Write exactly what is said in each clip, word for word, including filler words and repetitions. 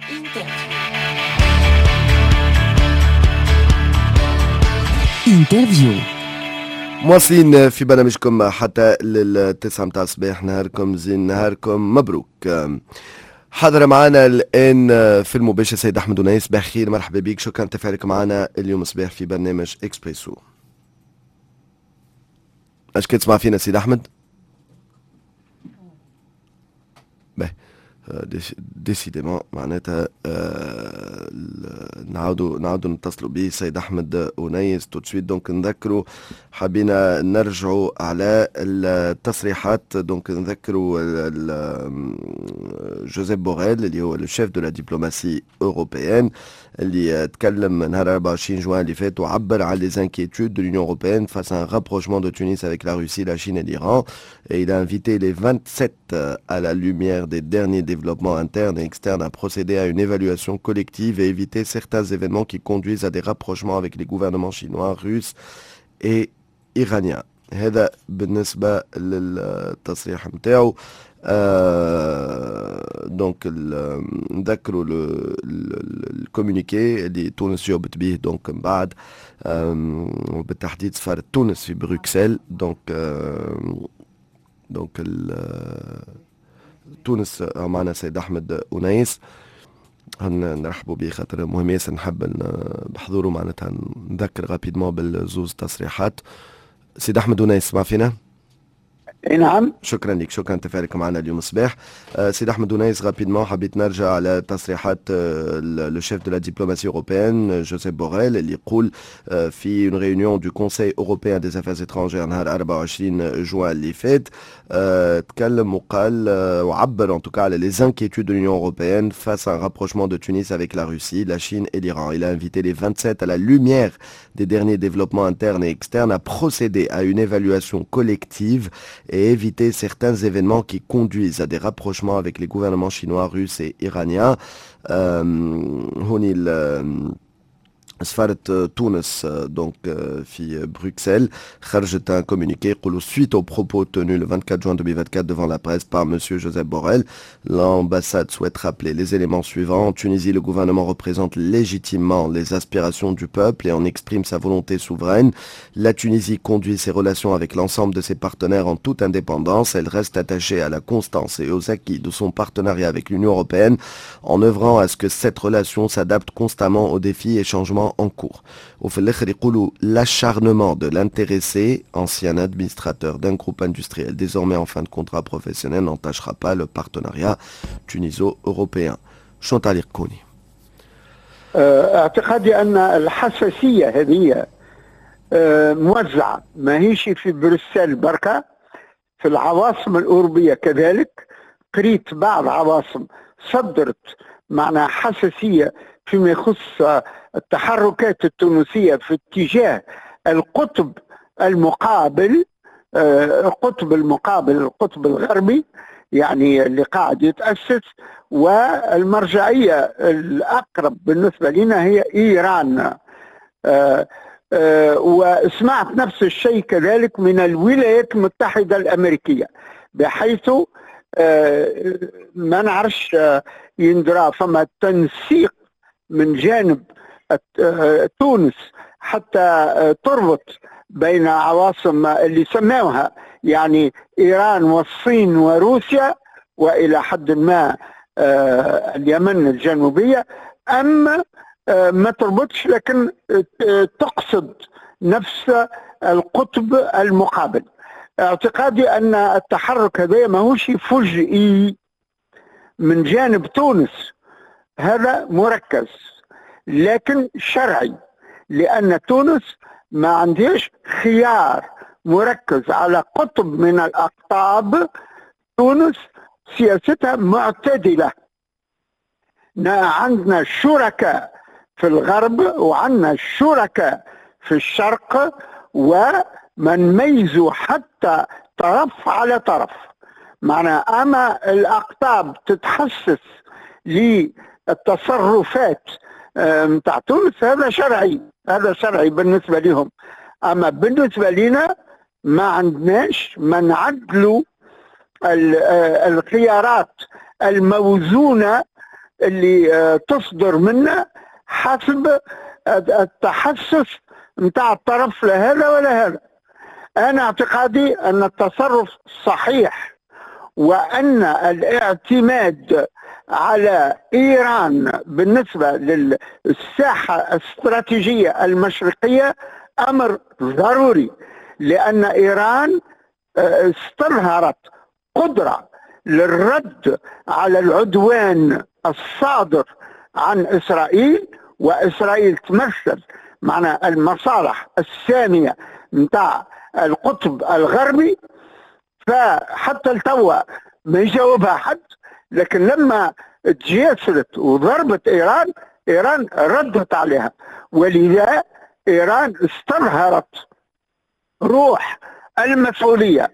انترفيو. مواصلين في برنامجكم حتى للتسعة متاع الصباح. نهاركم زين، نهاركم مبروك. حاضر معنا الآن في المباشر سيد أحمد ونيس. بخير، مرحبا بك، شكرا تفاعلك معنا اليوم الصباح في برنامج إكسبريسو. اش كنت تسمع فينا سيد أحمد؟ باهي، ديسيديمون معناتها آه نعاودوا نعاودوا نتصلوا به سيد احمد ونيس تو سويت. دونك نذكروا، حبينا نرجعوا على التصريحات. دونك نذكروا جوزيب بوريل اللي هو الشيف دو لا دبلوماسي اوروبيان، اللي تكلم نهار أربعة وعشرين جوان اللي فات وعبر على les inquiétudes de l'Union européenne face à un rapprochement de Tunis avec la Russie, la Chine et l'Iran. Et il a invité les vingt-sept à la lumière des derniers développements internes et externes à procéder à une évaluation collective et éviter certains événements qui conduisent à des rapprochements avec les gouvernements chinois, russes et iraniens. هذا بالنسبة للتصريح متاعو. آه دونك نذكروا الكومونيكي اللي تونس جاوبت به دونك من بعد، وبالتحديد سفارة تونس في بروكسل. دونك آه دونك تونس معنا سيد أحمد ونيس، نرحبوا به خاطر مهم ياسر نحب بحضوره. معناتها نذكر غابيدمون بالزوز تصريحات. سيد أحمد ونيس ما فينا؟ نعم، شكرا لك، شكرا تفاعلك معنا اليوم الصباح. آه سيد احمد ونيس، غابيدمون حبيت نرجع على تصريحات لو شيف دو لا دبلوماسي اوروبيان جوزيب بوريل اللي يقول آه في اون ريونيون دو كونساي اوروبيان دي افيرز اترونجير نهار أربعة وعشرين جوان اللي فات. آه تكلم وقال آه وعبر en tout cas على les inquiétudes de l'Union européenne face à un rapprochement de Tunis avec la Russie, la Chine et l'Iran. Il a invité les vingt-sept à la lumière des derniers développements internes et externes à procéder à une évaluation collective et éviter certains événements qui conduisent à des rapprochements avec les gouvernements chinois, russes et iraniens. هوني سفارة تونس donc في Bruxelles خرجت un communiqué يقولوا suite aux propos tenus le vingt-quatre juin deux mille vingt-quatre devant la presse par monsieur Joseph Borrell, l'ambassade souhaite rappeler les éléments suivants. En Tunisie, le gouvernement représente légitimement les aspirations du peuple et en exprime sa volonté souveraine. La Tunisie conduit ses relations avec l'ensemble de ses partenaires en toute indépendance. Elle reste attachée à la constance et aux acquis de son partenariat avec l'Union européenne en œuvrant à ce que cette relation s'adapte constamment aux défis et changements en cours. وفي الآخر يقولوا l'acharnement de l'intéressé, ancien administrateur d'un groupe industriel désormais en fin de contrat professionnel, n'entachera pas le partenariat tuniso-européen. شو تعليق كوني؟ اعتقادي أن الحساسية هذه موزعة، ما هيش في بروسل بركة، في العواصم الأوروبية كذلك. قريت بعض عواصم صدرت معنا حساسية فيما يخص التحركات التونسية في اتجاه القطب المقابل، القطب المقابل القطب الغربي يعني اللي قاعد يتأسس. والمرجعية الأقرب بالنسبة لنا هي إيران. وسمعت نفس الشيء كذلك من الولايات المتحدة الأمريكية، بحيث ما نعرفش يندرى فما تنسيق من جانب تونس حتى تربط بين عواصم اللي سموها يعني إيران والصين وروسيا وإلى حد ما اليمن الجنوبية، أما ما تربطش لكن تقصد نفس القطب المقابل. اعتقادي أن التحرك هذا ما هوش فجئي من جانب تونس، هذا مركز لكن شرعي، لأن تونس ما عندهاش خيار مركز على قطب من الأقطاب. تونس سياستها معتدلة، عندنا شركاء في الغرب وعندنا شركاء في الشرق، وما نميزوا حتى طرف على طرف. معنى أما الأقطاب تتحسس للتصرفات متاع تونس، هذا شرعي، هذا شرعي بالنسبة لهم. أما بالنسبة لنا ما عندناش، ما نعدلوا الخيارات الموزونة اللي تصدر منه حسب التحسس متاع الطرف لا هذا ولا هذا. أنا اعتقادي أن التصرف صحيح، وأن الاعتماد على إيران بالنسبة للساحة الاستراتيجية المشرقية أمر ضروري، لأن إيران استظهرت قدرة للرد على العدوان الصادر عن إسرائيل، وإسرائيل تمثل معنا المصالح السامية متاع القطب الغربي. فحتى التوا ما يجاوبها حد، لكن لما تجاسرت وضربت إيران، إيران ردت عليها، ولذا إيران استظهرت روح المسؤولية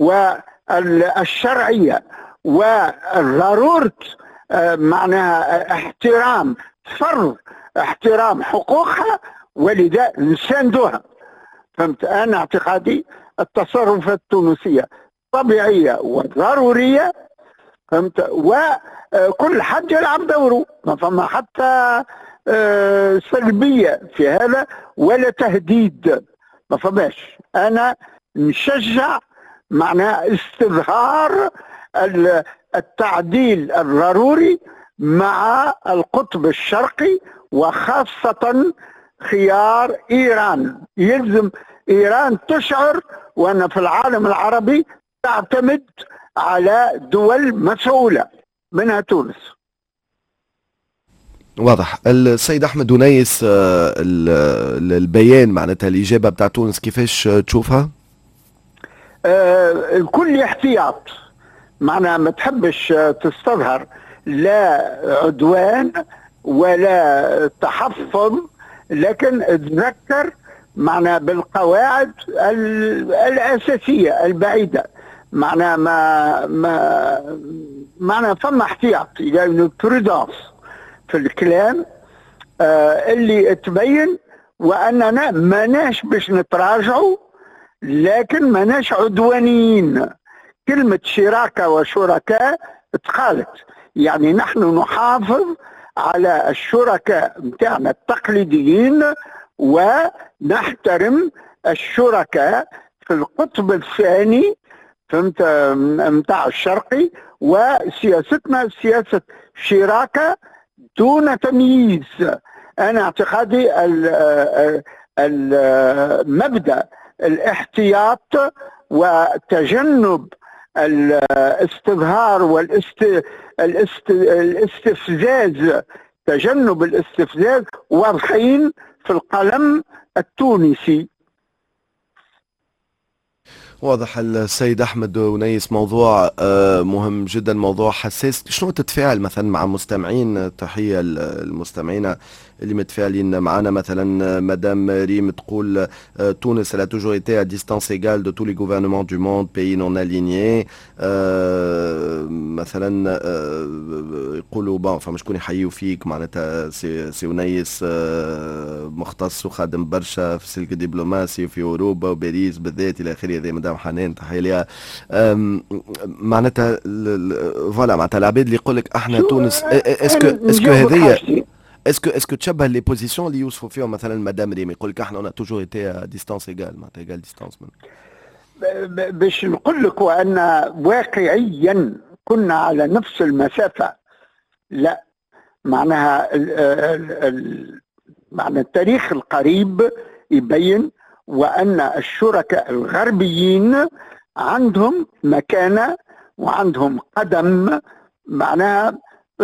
والشرعية وضرورة معناها احترام فرض احترام حقوقها، ولذا نساندوها. فهمت؟ أنا اعتقادي التصرفات التونسية طبيعية وضرورية، فهمت؟ وكل حد يلعب دوره، ما فما حتى سلبية في هذا ولا تهديد، ما فماش. أنا نشجع معناه استظهار التعديل الضروري مع القطب الشرقي، وخاصة خيار إيران. يلزم إيران تشعر وأن في العالم العربي تعتمد على دول مسؤولة منها تونس. واضح. السيد أحمد ونيس، البيان معناتها الإجابة بتاع تونس كيفاش تشوفها؟ الكل احتياط، معناها ما تحبش تستظهر لا عدوان ولا تحفظ، لكن تذكر معناها بالقواعد الأساسية البعيدة. معناها ما ما معناها فما احتياط، يعني برودانس في الكلام آه اللي تبين وأننا ماناش باش نتراجعوا، لكن ماناش عدوانيين. كلمة شراكة وشركاء اتقالت، يعني نحن نحافظ على الشركاء متاعنا التقليديين ونحترم الشركاء في القطب الثاني، فهمت، متاع الشرقي، وسياستنا سياسة شراكة دون تمييز. أنا اعتقادي المبدأ الاحتياط وتجنب الاستظهار والاستفزاز، تجنب الاستفزاز واضحين في القلم التونسي. واضح. السيد أحمد ونيس، موضوع مهم جدا، موضوع حساس. شنو تتفاعل مثلا مع مستمعين؟ تحية المستمعين اللي متفاعلين معنا. مثلا مدام ريم تقول تونس elle a toujours été à distance égale de tous les gouvernements du monde, pays non alignés. مثلا يقولوا بون فما شكون يحيوا فيك، معناتها سي, سي ونيس مختص وخادم برشا في السلك الدبلوماسي في اوروبا وباريس بالذات الى اخره. هذه مدام حنان تحيه لها. معناتها فوالا معناتها العباد اللي يقول لك احنا تونس، اسكو اسكو هذه اسكو اسكو تشبه لي بوزيسيون اللي يوصفوا فيهم مثلا مدام ريم، يقول لك احنا اون توجور ايتي ديستانس ايغال، معناتها ايغال ديستانس. باش نقول لك وان واقعيا كنا على نفس المسافه، لا، معناها ال ال ال معنى التاريخ القريب يبين وان الشركاء الغربيين عندهم مكانه وعندهم قدم معناها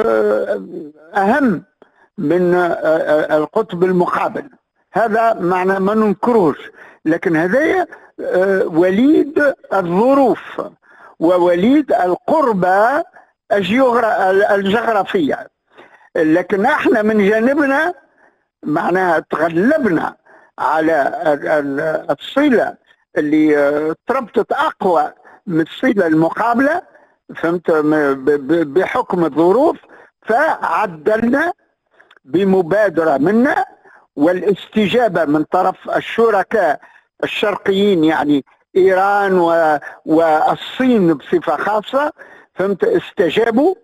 اهم من القطب المقابل. هذا معنى ما ننكروش، لكن هذا وليد الظروف ووليد القربة الجغرافية. لكن احنا من جانبنا معناها تغلبنا على الصلة اللي تربطت أقوى من الصلة المقابلة، فهمت، بحكم الظروف، فعدلنا بمبادرة منا والاستجابة من طرف الشركاء الشرقيين، يعني إيران والصين بصفة خاصة، فهمت، استجابوا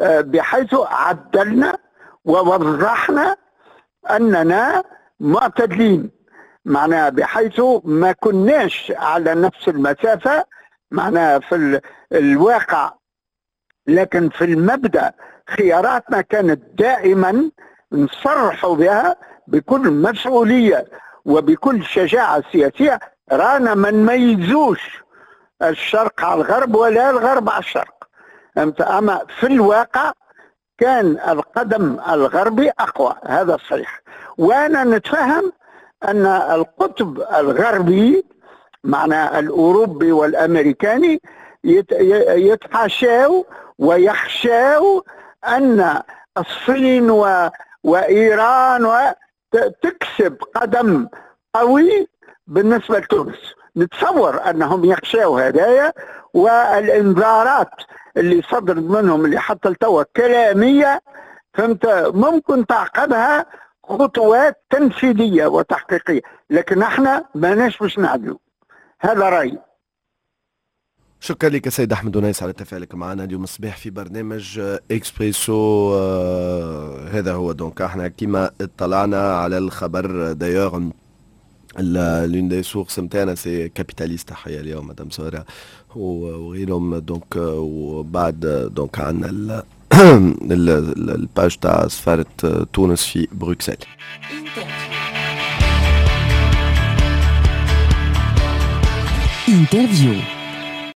بحيث عدلنا ووضحنا أننا معتدلين، معناها بحيث ما كناش على نفس المسافة معناها في الواقع، لكن في المبدأ خياراتنا كانت دائما نصرح بها بكل مسؤولية وبكل شجاعة سياسية. رانا ما نميزوش الشرق على الغرب ولا الغرب على الشرق، أما في الواقع كان القدم الغربي أقوى، هذا صحيح. وأنا نتفهم أن القطب الغربي معنى الأوروبي والأمريكاني يتحاشوا ويخشوا أن الصين و... وإيران و... تكسب قدم قوي بالنسبة لتونس. نتصور أنهم يخشوا هدايا، والإنذارات اللي صدرت منهم اللي حتى التوى كلامية فهمت ممكن تعقبها خطوات تنفيذية وتحقيقية، لكن احنا ما ناش باش نعدلوا. هذا رأيي. شكرا لك سيد أحمد ونيس على تفاعلك معنا اليوم الصباح في برنامج إكسبريسو. آه هذا هو دونك احنا كيما اطلعنا على الخبر دايوغ لون دي سورس نتاعنا سي كابيتاليست تحية اليوم مدام سارة وغيرهم دونك. وبعد دونك عندنا الباج تاع سفارة تونس في بروكسل. انترفيو